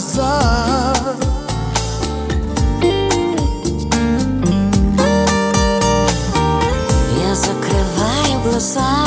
глаза. Я закрываю глаза.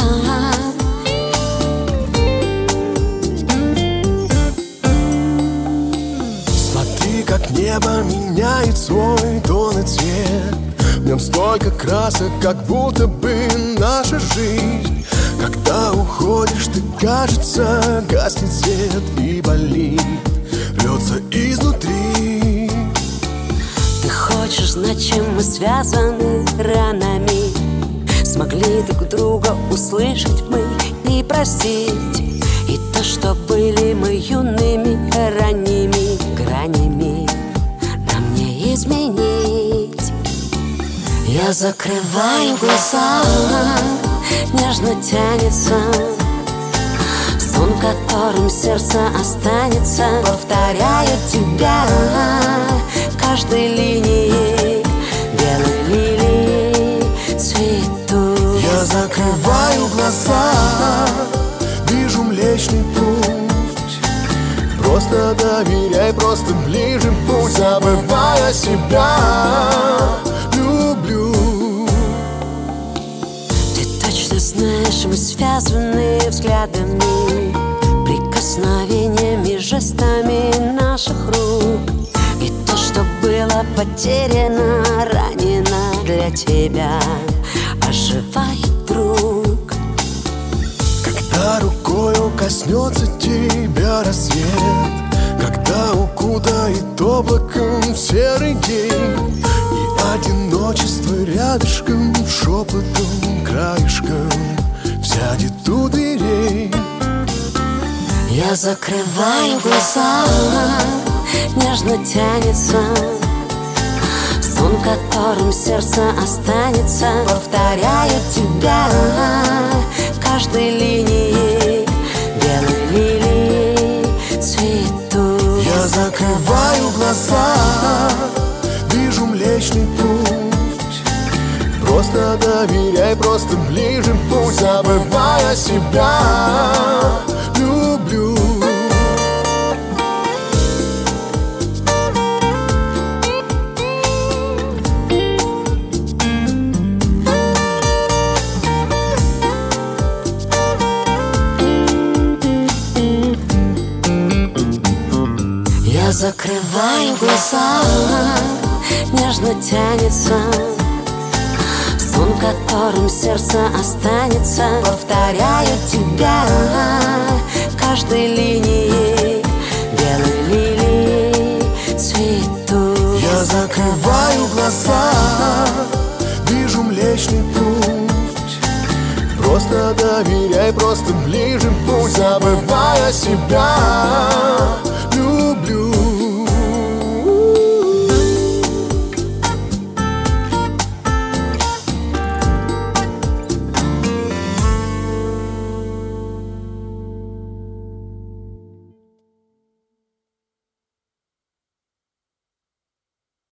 Смотри, как небо меняет свой тон и цвет. В нем столько красок, как будто бы наша жизнь. Когда уходишь, ты, кажется, гаснет свет и болит, рвется изнутри. Ты хочешь знать, чем мы связаны ранами? Смогли друг друга услышать мы и простить. И то, что были мы юными ранними гранями, нам не изменить. Я закрываю глаза, нежно тянется сон, в котором сердце останется. Повторяю тебя каждой линией белой лилии цветут. Я закрываю глаза, вижу Млечный Путь. Просто доверяй, просто ближе путь. Забывая себя, люблю. Ты точно знаешь, мы связаны взглядами, прикосновениями, жестами наших рук. И то, что было потеряно, ранено для тебя, оживает вдруг. Когда рукою коснется тебя рассвет, когда укутает облаком серый день, и одиночество рядышком, шепотом, краешком сядет у дверей. Я закрываю глаза, нежно тянется сон, в котором сердце останется. Повторяю тебя каждой линией белой лилии цветут. Я закрываю глаза, вижу Млечный Путь. Просто доверяй, просто ближе путь. Забывая себя, люблю. Я закрываю глаза, нежно тянется сон, в котором сердце останется. Повторяю тебя каждой линией белой лилии цветут. Я закрываю глаза, вижу Млечный Путь. Просто доверяй, просто ближе путь. Забывая себя,